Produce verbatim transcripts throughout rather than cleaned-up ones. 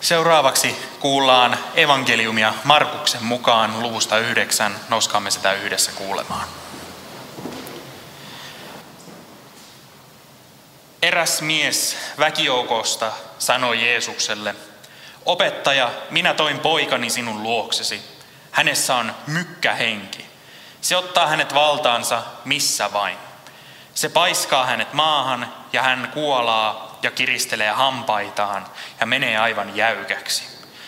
Seuraavaksi kuullaan evankeliumia Markuksen mukaan luvusta yhdeksän. Noskaamme sitä yhdessä kuulemaan. Eräs mies väkijoukosta sanoi Jeesukselle: "Opettaja, minä toin poikani sinun luoksesi. Hänessä on mykkähenki. Se ottaa hänet valtaansa missä vain. Se paiskaa hänet maahan ja hän kuolaa ja kiristelee hampaitaan ja menee aivan jäykäksi.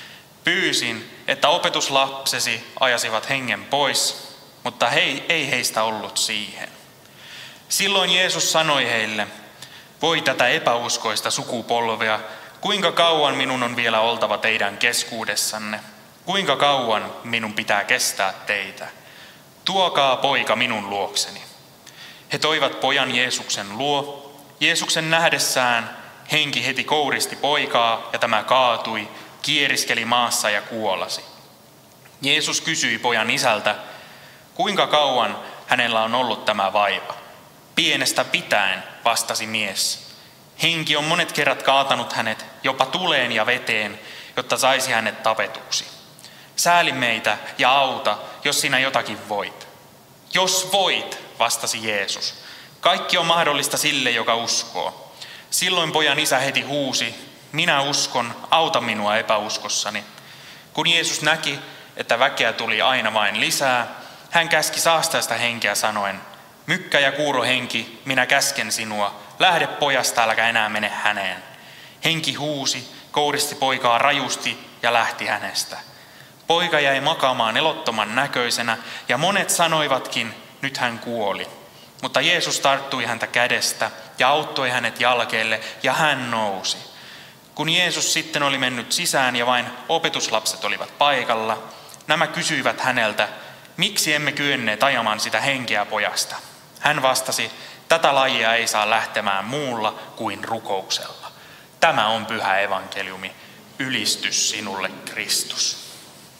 Pyysin, että opetuslapsesi ajasivat hengen pois, mutta hei, ei heistä ollut siihen." Silloin Jeesus sanoi heille: "Voi tätä epäuskoista sukupolvea, kuinka kauan minun on vielä oltava teidän keskuudessanne? Kuinka kauan minun pitää kestää teitä? Tuokaa poika minun luokseni." He toivat pojan Jeesuksen luo. Jeesuksen nähdessään henki heti kouristi poikaa ja tämä kaatui, kieriskeli maassa ja kuolasi. Jeesus kysyi pojan isältä, kuinka kauan hänellä on ollut tämä vaiva. "Pienestä pitäen", vastasi mies. "Henki on monet kerrat kaatanut hänet jopa tuleen ja veteen, jotta saisi hänet tapetuksi. Sääli meitä ja auta, jos sinä jotakin voit." "Jos voit", vastasi Jeesus. "Kaikki on mahdollista sille, joka uskoo." Silloin pojan isä heti huusi: "Minä uskon, auta minua epäuskossani." Kun Jeesus näki, että väkeä tuli aina vain lisää, hän käski saastaista henkeä sanoen: "Mykkä ja kuurohenki, minä käsken sinua, lähde pojasta, äläkä enää mene häneen." Henki huusi, kouristi poikaa rajusti ja lähti hänestä. Poika jäi makaamaan elottoman näköisenä ja monet sanoivatkin, nyt hän kuoli. Mutta Jeesus tarttui häntä kädestä ja auttoi hänet jalkeille ja hän nousi. Kun Jeesus sitten oli mennyt sisään ja vain opetuslapset olivat paikalla, nämä kysyivät häneltä: "Miksi emme kyenneet ajamaan sitä henkeä pojasta?" Hän vastasi: "Tätä lajia ei saa lähtemään muulla kuin rukouksella." Tämä on pyhä evankeliumi. Ylistys sinulle, Kristus.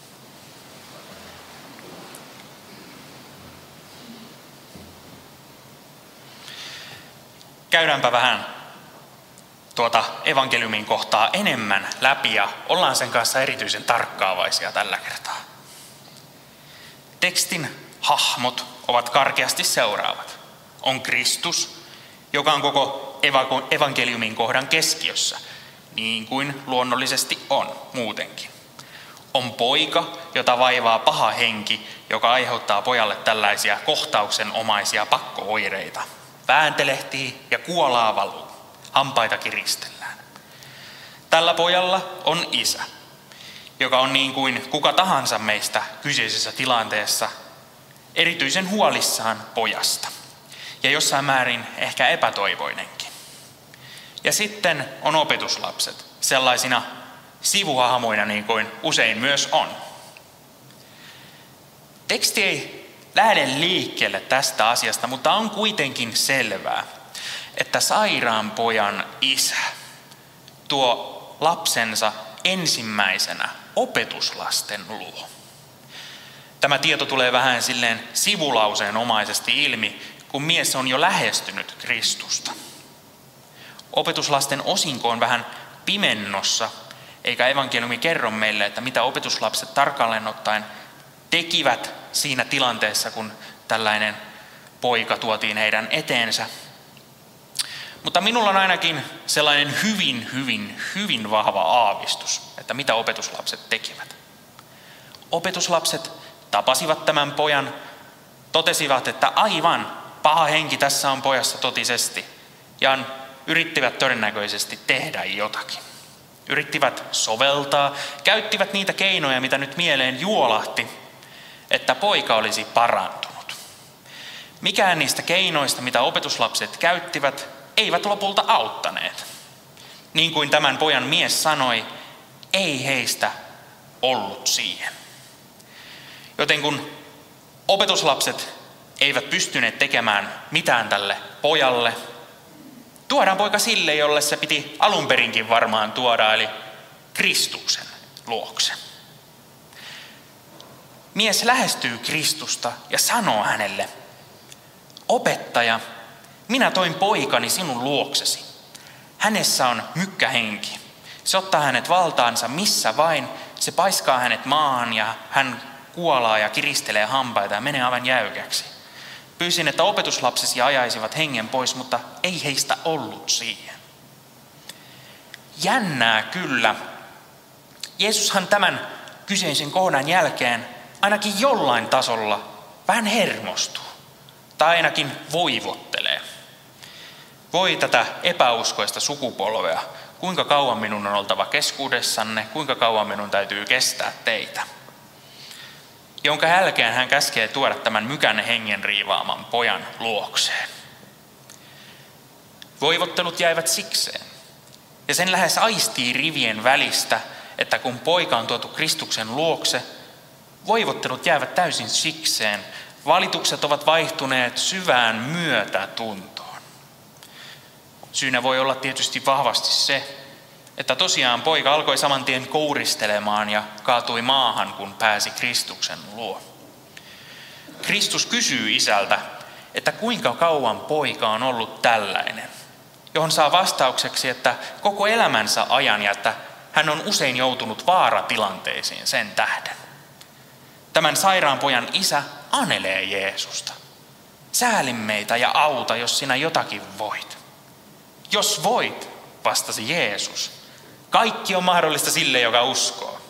Käydäänpä vähän tuota evankeliumin kohtaa enemmän läpi ja ollaan sen kanssa erityisen tarkkaavaisia tällä kertaa. Tekstin hahmot ovat karkeasti seuraavat. On Kristus, joka on koko evankeliumin kohdan keskiössä, niin kuin luonnollisesti on muutenkin. On poika, jota vaivaa paha henki, joka aiheuttaa pojalle tällaisia kohtauksenomaisia pakkooireita. Vääntelehtii ja kuolaa valuu. Hampaita kiristellään. Tällä pojalla on isä, joka on niin kuin kuka tahansa meistä kyseisessä tilanteessa erityisen huolissaan pojasta. Ja jossain määrin ehkä epätoivoinenkin. Ja sitten on opetuslapset, sellaisina sivuhahmoina niin kuin usein myös on. Teksti ei lähde liikkeelle tästä asiasta, mutta on kuitenkin selvää, että sairaan pojan isä tuo lapsensa ensimmäisenä opetuslasten luo. Tämä tieto tulee vähän silleen sivulauseenomaisesti ilmi, kun mies on jo lähestynyt Kristusta. Opetuslasten osinko on vähän pimennossa, eikä evankeliumi kerro meille, että mitä opetuslapset tarkalleen ottaen tekivät siinä tilanteessa, kun tällainen poika tuotiin heidän eteensä. Mutta minulla on ainakin sellainen hyvin, hyvin, hyvin vahva aavistus, että mitä opetuslapset tekivät. Opetuslapset tapasivat tämän pojan, totesivat, että aivan paha henki tässä on pojassa totisesti, ja yrittivät todennäköisesti tehdä jotakin. Yrittivät soveltaa, käyttivät niitä keinoja, mitä nyt mieleen juolahti, että poika olisi parantunut. Mikään niistä keinoista, mitä opetuslapset käyttivät, eivät lopulta auttaneet. Niin kuin tämän pojan mies sanoi, ei heistä ollut siihen. Joten kun opetuslapset eivät pystyneet tekemään mitään tälle pojalle, tuodaan poika sille, jolle se piti alunperinkin varmaan tuoda, eli Kristuksen luokse. Mies lähestyy Kristusta ja sanoo hänelle: "Opettaja, minä toin poikani sinun luoksesi. Hänessä on mykkähenki. Se ottaa hänet valtaansa missä vain, se paiskaa hänet maahan ja hän kuolaa ja kiristelee hampaita ja menee aivan jäykäksi. Pyysin, että opetuslapsesi ajaisivat hengen pois, mutta ei heistä ollut siihen. Jännää kyllä. Jeesushan tämän kyseisen kohdan jälkeen ainakin jollain tasolla vähän hermostuu. Tai ainakin voivottelee. Voi tätä epäuskoista sukupolvea. Kuinka kauan minun on oltava keskuudessanne, kuinka kauan minun täytyy kestää teitä. Jonka jälkeen hän käskee tuoda tämän mykän hengen riivaaman pojan luokseen. Voivottelut jäivät sikseen. Ja sen lähes aistii rivien välistä, että kun poika on tuotu Kristuksen luokse, voivottelut jäävät täysin sikseen. Valitukset ovat vaihtuneet syvään myötätuntoon. Syynä voi olla tietysti vahvasti se, että tosiaan poika alkoi saman tien kouristelemaan ja kaatui maahan, kun pääsi Kristuksen luo. Kristus kysyy isältä, että kuinka kauan poika on ollut tällainen, johon saa vastaukseksi, että koko elämänsä ajan ja että hän on usein joutunut vaaratilanteisiin sen tähden. Tämän sairaan pojan isä anelee Jeesusta. Sääli meitä ja auta, jos sinä jotakin voit. Jos voit, vastasi Jeesus. Kaikki on mahdollista sille, joka uskoo.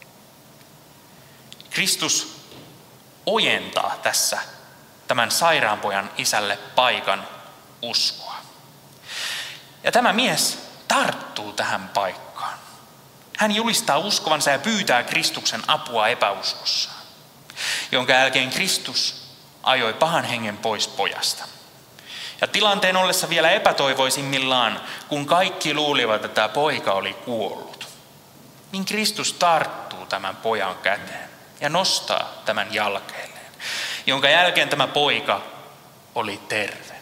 Kristus ojentaa tässä tämän sairaanpojan isälle paikan uskoa. Ja tämä mies tarttuu tähän paikkaan. Hän julistaa uskovansa ja pyytää Kristuksen apua epäuskossaan, jonka jälkeen Kristus ajoi pahan hengen pois pojasta. Ja tilanteen ollessa vielä epätoivoisimmillaan, kun kaikki luulivat, että tämä poika oli kuollut, niin Kristus tarttuu tämän pojan käteen ja nostaa tämän jalkeilleen, jonka jälkeen tämä poika oli terve.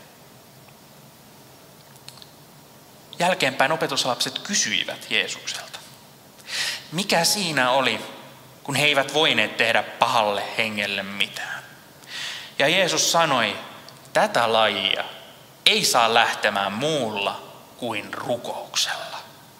Jälkeenpäin opetuslapset kysyivät Jeesukselta, mikä siinä oli, kun he eivät voineet tehdä pahalle hengelle mitään. Ja Jeesus sanoi, tätä lajia ei saa lähtemään muulla kuin rukouksella.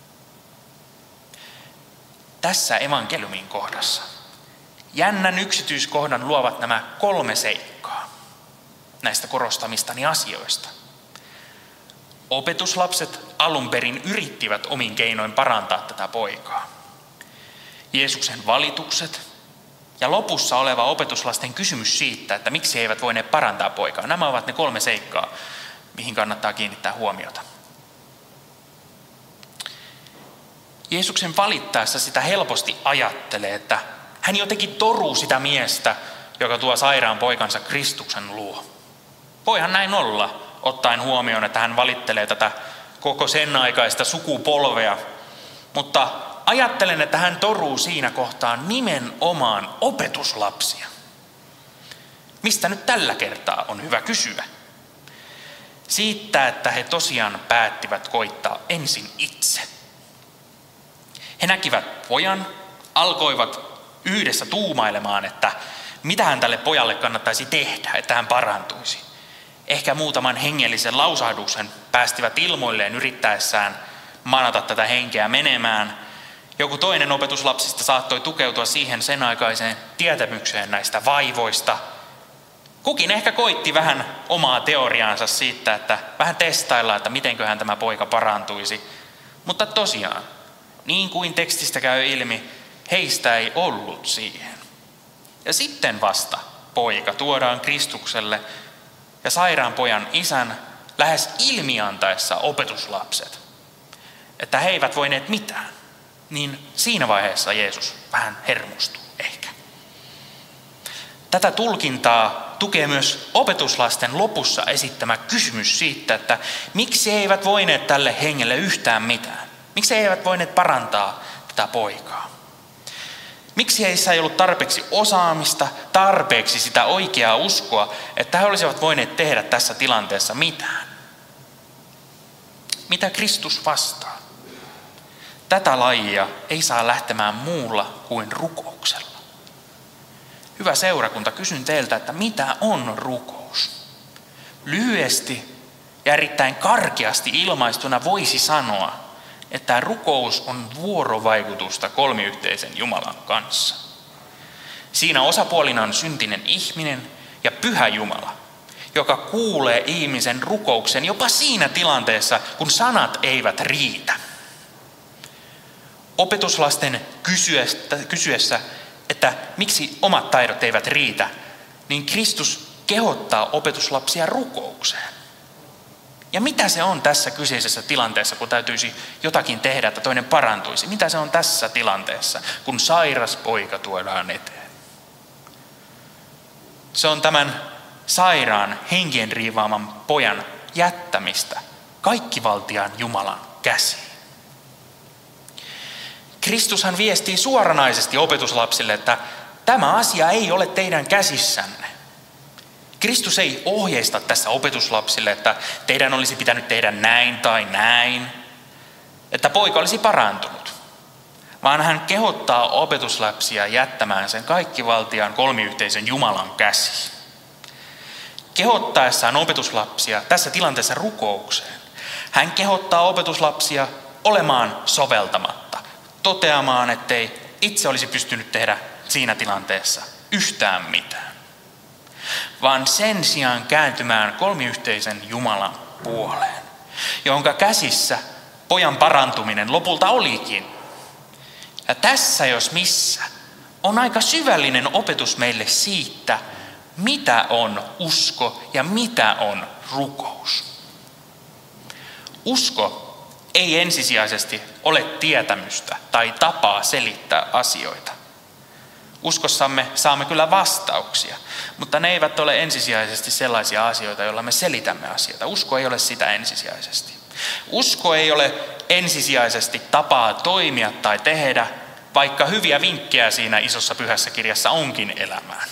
Tässä evankeliumin kohdassa jännän yksityiskohdan luovat nämä kolme seikkaa näistä korostamistani asioista. Opetuslapset alun perin yrittivät omin keinoin parantaa tätä poikaa. Jeesuksen valitukset ja lopussa oleva opetuslasten kysymys siitä, että miksi he eivät voineet parantaa poikaa. Nämä ovat ne kolme seikkaa, mihin kannattaa kiinnittää huomiota. Jeesuksen valittaessa sitä helposti ajattelee, että hän jotenkin toruu sitä miestä, joka tuo sairaan poikansa Kristuksen luo. Voihan näin olla, ottaen huomioon, että hän valittelee tätä koko sen aikaista sukupolvea, mutta ajattelen, että hän toruu siinä kohtaa nimenomaan opetuslapsia. Mistä nyt tällä kertaa on hyvä kysyä? Siitä, että he tosiaan päättivät koittaa ensin itse. He näkivät pojan, alkoivat yhdessä tuumailemaan, että mitähän tälle pojalle kannattaisi tehdä, että hän parantuisi. Ehkä muutaman hengellisen lausahduksen päästivät ilmoilleen yrittäessään manata tätä henkeä menemään. Joku toinen opetuslapsista saattoi tukeutua siihen sen aikaiseen tietämykseen näistä vaivoista. Kukin ehkä koitti vähän omaa teoriaansa siitä, että vähän testaillaan, että mitenköhän tämä poika parantuisi. Mutta tosiaan, niin kuin tekstistä käy ilmi, heistä ei ollut siihen. Ja sitten vasta poika tuodaan Kristukselle ja sairaan pojan isän lähes ilmiantaessa opetuslapset, että he eivät voineet mitään. Niin siinä vaiheessa Jeesus vähän hermostuu ehkä. Tätä tulkintaa tukee myös opetuslasten lopussa esittämä kysymys siitä, että miksi he eivät voineet tälle hengelle yhtään mitään. Miksi he eivät voineet parantaa tätä poikaa. Miksi heissä ei ollut tarpeeksi osaamista, tarpeeksi sitä oikeaa uskoa, että he olisivat voineet tehdä tässä tilanteessa mitään. Mitä Kristus vastaa? Tätä lajia ei saa lähtemään muulla kuin rukouksella. Hyvä seurakunta, kysyn teiltä, että mitä on rukous? Lyhyesti ja erittäin karkeasti ilmaistuna voisi sanoa, että rukous on vuorovaikutusta kolmiyhteisen Jumalan kanssa. Siinä osapuolina on syntinen ihminen ja pyhä Jumala, joka kuulee ihmisen rukouksen jopa siinä tilanteessa, kun sanat eivät riitä. Opetuslasten kysyessä, että miksi omat taidot eivät riitä, niin Kristus kehottaa opetuslapsia rukoukseen. Ja mitä se on tässä kyseisessä tilanteessa, kun täytyisi jotakin tehdä, että toinen parantuisi? Mitä se on tässä tilanteessa, kun sairas poika tuodaan eteen? Se on tämän sairaan, henkien riivaaman pojan jättämistä kaikkivaltiaan Jumalan käsiin. Kristushan viestii suoranaisesti opetuslapsille, että tämä asia ei ole teidän käsissänne. Kristus ei ohjeista tässä opetuslapsille, että teidän olisi pitänyt tehdä näin tai näin, että poika olisi parantunut, vaan hän kehottaa opetuslapsia jättämään sen kaikkivaltiaan kolmiyhteisen Jumalan käsiin. Kehottaessaan opetuslapsia tässä tilanteessa rukoukseen, hän kehottaa opetuslapsia olemaan soveltamatta, toteamaan, ettei itse olisi pystynyt tehdä siinä tilanteessa yhtään mitään, vaan sen sijaan kääntymään kolmiyhteisen Jumalan puoleen, jonka käsissä pojan parantuminen lopulta olikin. Ja tässä jos missä on aika syvällinen opetus meille siitä, mitä on usko ja mitä on rukous. Usko ei ensisijaisesti ole tietämystä tai tapaa selittää asioita. Uskossamme saamme kyllä vastauksia, mutta ne eivät ole ensisijaisesti sellaisia asioita, joilla me selitämme asioita. Usko ei ole sitä ensisijaisesti. Usko ei ole ensisijaisesti tapaa toimia tai tehdä, vaikka hyviä vinkkejä siinä isossa pyhässä kirjassa onkin elämään.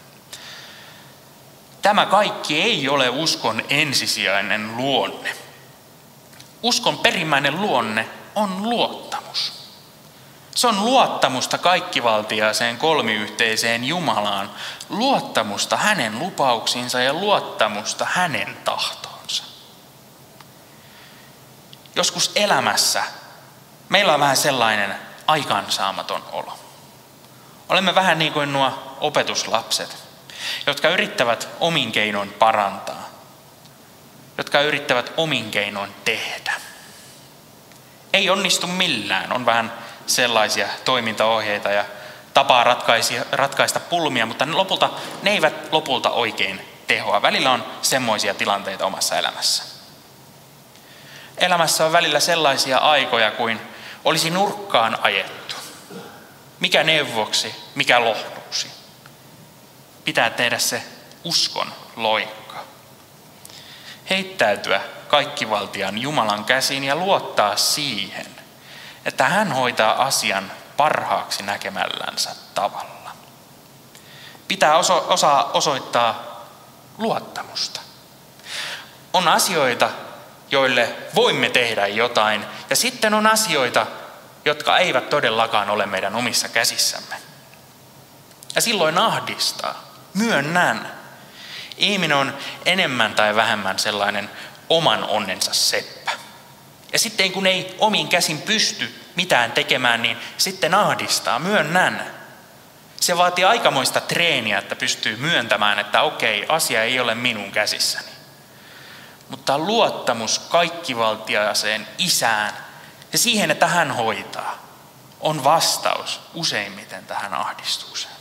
Tämä kaikki ei ole uskon ensisijainen luonne. Uskon perimmäinen luonne on luottamus. Se on luottamusta kaikkivaltiaaseen kolmiyhteiseen Jumalaan, luottamusta hänen lupauksiinsa ja luottamusta hänen tahtoonsa. Joskus elämässä meillä on vähän sellainen aikaansaamaton olo. Olemme vähän niin kuin nuo opetuslapset, jotka yrittävät omin keinoin parantaa, jotka yrittävät omin keinoin tehdä. Ei onnistu millään, on vähän sellaisia toimintaohjeita ja tapaa ratkaista pulmia, mutta ne, lopulta, ne eivät lopulta oikein tehoa. Välillä on semmoisia tilanteita omassa elämässä. Elämässä on välillä sellaisia aikoja, kuin olisi nurkkaan ajettu. Mikä neuvoksi, mikä lohduksi. Pitää tehdä se uskon loikka. Heittäytyä kaikkivaltiaan Jumalan käsiin ja luottaa siihen, että hän hoitaa asian parhaaksi näkemällänsä tavalla. Pitää oso- osaa osoittaa luottamusta. On asioita, joille voimme tehdä jotain, ja sitten on asioita, jotka eivät todellakaan ole meidän omissa käsissämme. Ja silloin ahdistaa. Myönnän. Ihminen on enemmän tai vähemmän sellainen oman onnensa seppä. Ja sitten kun ei omin käsin pysty mitään tekemään, niin sitten ahdistaa. Myönnän. Se vaatii aikamoista treeniä, että pystyy myöntämään, että okei, asia ei ole minun käsissäni. Mutta luottamus kaikkivaltiaaseen Isään ja siihen, että hän hoitaa, on vastaus useimmiten tähän ahdistukseen.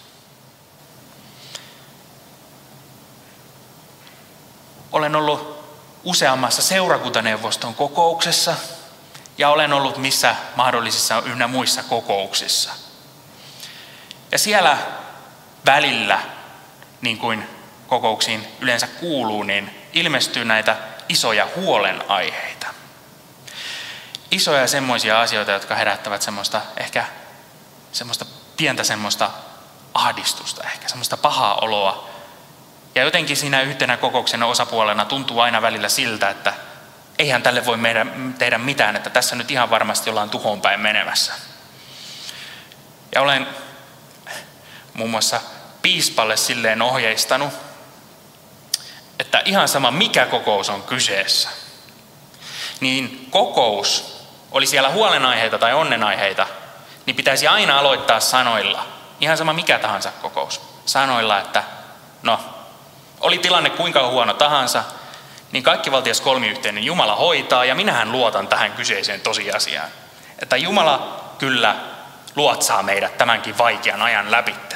Olen ollut useammassa seurakuntaneuvoston kokouksessa ja olen ollut missä mahdollisissa ynnä muissa kokouksissa. Ja siellä välillä, niin kuin kokouksiin yleensä kuuluu, niin ilmestyy näitä isoja huolenaiheita. Isoja semmoisia asioita, jotka herättävät semmoista ehkä semmoista pientä semmoista ahdistusta, ehkä semmoista pahaa oloa. Ja jotenkin siinä yhtenä kokouksen osapuolena tuntuu aina välillä siltä, että eihän tälle voi meidän tehdä mitään, että tässä nyt ihan varmasti ollaan tuhoon päin menemässä. Ja olen muun muassa piispalle silleen ohjeistanut, että ihan sama mikä kokous on kyseessä, niin kokous oli siellä huolenaiheita tai onnenaiheita, niin pitäisi aina aloittaa sanoilla, ihan sama mikä tahansa kokous, sanoilla, että no, oli tilanne kuinka huono tahansa, niin kaikkivaltias kolmiyhteinen Jumala hoitaa ja minähän luotan tähän kyseiseen tosiasiaan. Että Jumala kyllä luotsaa meidät tämänkin vaikean ajan läpitte.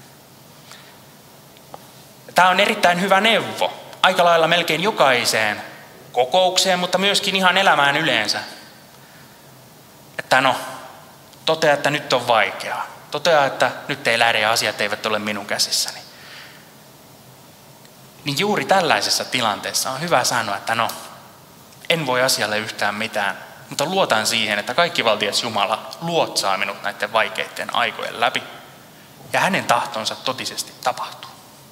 Tämä on erittäin hyvä neuvo, aika lailla melkein jokaiseen kokoukseen, mutta myöskin ihan elämään yleensä. Että no, totea, että nyt on vaikeaa. Totea, että nyt ei lähde ja asiat eivät ole minun käsissäni. Niin juuri tällaisessa tilanteessa on hyvä sanoa, että no, en voi asialle yhtään mitään, mutta luotan siihen, että kaikkivaltias Jumala luotsaa minut näiden vaikeiden aikojen läpi ja hänen tahtonsa totisesti tapahtuu.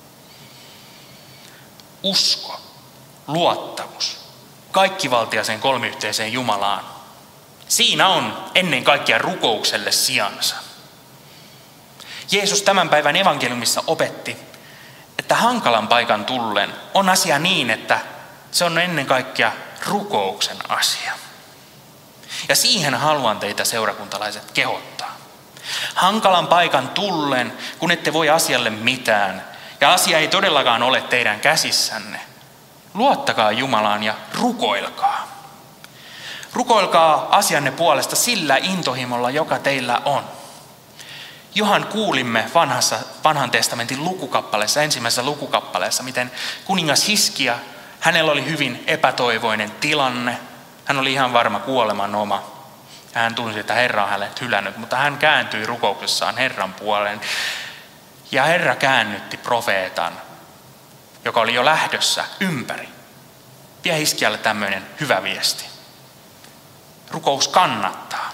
Usko, luottamus, kaikkivaltiaseen kolmiyhteiseen Jumalaan. Siinä on ennen kaikkea rukoukselle sijansa. Jeesus tämän päivän evankeliumissa opetti, että hankalan paikan tullen on asia niin, että se on ennen kaikkea rukouksen asia. Ja siihen haluan teitä seurakuntalaiset kehottaa. Hankalan paikan tullen, kun ette voi asialle mitään, ja asia ei todellakaan ole teidän käsissänne, luottakaa Jumalaan ja rukoilkaa. Rukoilkaa asianne puolesta sillä intohimolla, joka teillä on. Johan kuulimme vanhassa, vanhan testamentin lukukappaleessa, ensimmäisessä lukukappaleessa, miten kuningas Hiskia, hänellä oli hyvin epätoivoinen tilanne. Hän oli ihan varma kuoleman oma. Ja hän tunsi, että Herra on hänet hylännyt, mutta hän kääntyi rukouksessaan Herran puoleen. Ja Herra käännytti profeetan, joka oli jo lähdössä ympäri. Vie Hiskialle tämmöinen hyvä viesti. Rukous kannattaa.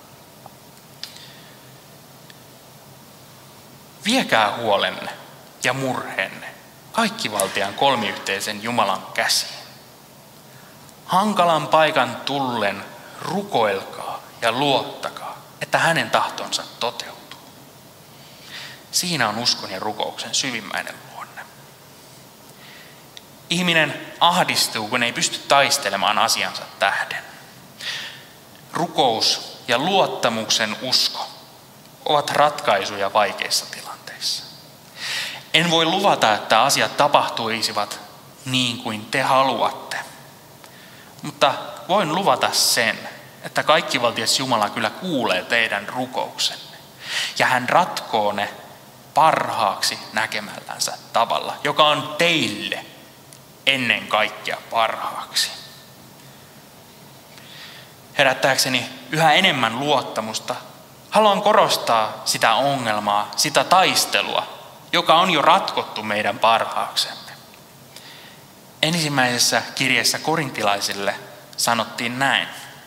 Viekää huolenne ja murheenne kaikkivaltiaan kolmiyhteisen Jumalan käsiin. Hankalan paikan tullen rukoilkaa ja luottakaa, että hänen tahtonsa toteutuu. Siinä on uskon ja rukouksen syvimmäinen luonne. Ihminen ahdistuu, kun ei pysty taistelemaan asiansa tähden. Rukous ja luottamuksen usko ovat ratkaisuja vaikeissa tilanteissa. En voi luvata, että asiat tapahtuisivat niin kuin te haluatte, mutta voin luvata sen, että kaikkivaltias Jumala kyllä kuulee teidän rukouksenne ja hän ratkoo ne parhaaksi näkemällänsä tavalla, joka on teille ennen kaikkea parhaaksi. Herättääkseni yhä enemmän luottamusta, haluan korostaa sitä ongelmaa, sitä taistelua, joka on jo ratkottu meidän parhaaksemme. Ensimmäisessä kirjeessä korintilaisille sanottiin näin.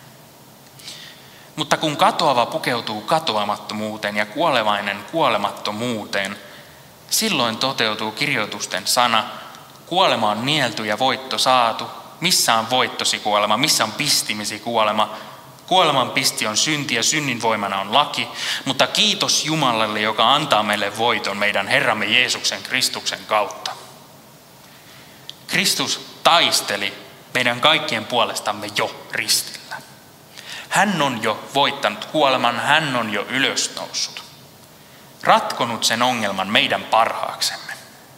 Mutta kun katoava pukeutuu katoamattomuuteen ja kuolevainen kuolemattomuuteen, silloin toteutuu kirjoitusten sana, kuolema on nielty ja voitto saatu. Missä on voittosi kuolema, missä on pistimisi kuolema? Kuoleman pisti on synti ja synnin voimana on laki, mutta kiitos Jumalalle, joka antaa meille voiton meidän Herramme Jeesuksen Kristuksen kautta. Kristus taisteli meidän kaikkien puolestamme jo ristillä. Hän on jo voittanut kuoleman, hän on jo ylösnoussut. Ratkonut sen ongelman meidän parhaaksemme.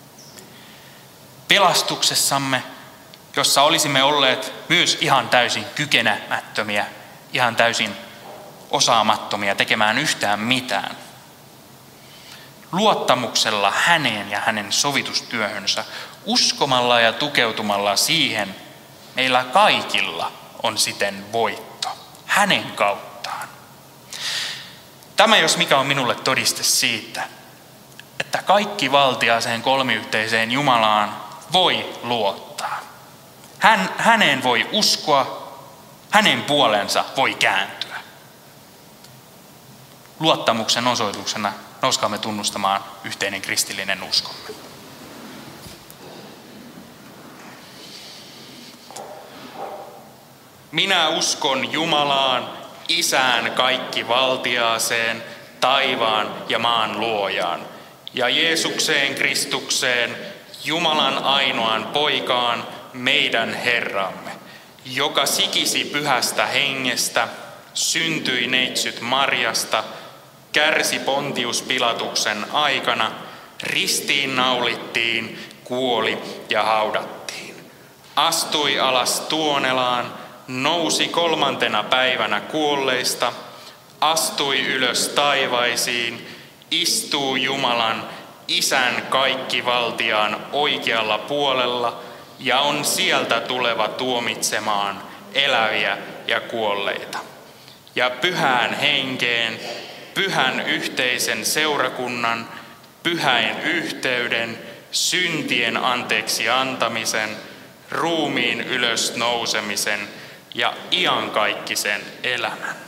Pelastuksessamme, jossa olisimme olleet myös ihan täysin kykenemättömiä, ihan täysin osaamattomia tekemään yhtään mitään. Luottamuksella häneen ja hänen sovitustyöhönsä, uskomalla ja tukeutumalla siihen, meillä kaikilla on siten voitto, hänen kauttaan. Tämä jos mikä on minulle todiste siitä, että kaikki valtiaaseen kolmiyhteiseen Jumalaan voi luottaa. Hän, häneen voi uskoa, hänen puolensa voi kääntyä. Luottamuksen osoituksena nouskaamme tunnustamaan yhteinen kristillinen uskomme. Minä uskon Jumalaan, Isään kaikkivaltiaaseen, taivaan ja maan luojaan, ja Jeesukseen Kristukseen, Jumalan ainoaan poikaan, meidän Herramme, joka sikisi pyhästä hengestä, syntyi neitsyt Marjasta, kärsi Pontius Pilatuksen aikana, ristiin naulittiin, kuoli ja haudattiin. Astui alas Tuonelaan, nousi kolmantena päivänä kuolleista, astui ylös taivaisiin, istuu Jumalan, Isän kaikkivaltiaan oikealla puolella ja on sieltä tuleva tuomitsemaan eläviä ja kuolleita. Ja pyhään henkeen, pyhän yhteisen seurakunnan, pyhäin yhteyden, syntien anteeksi antamisen, ruumiin ylös nousemisen ja iankaikkisen elämän.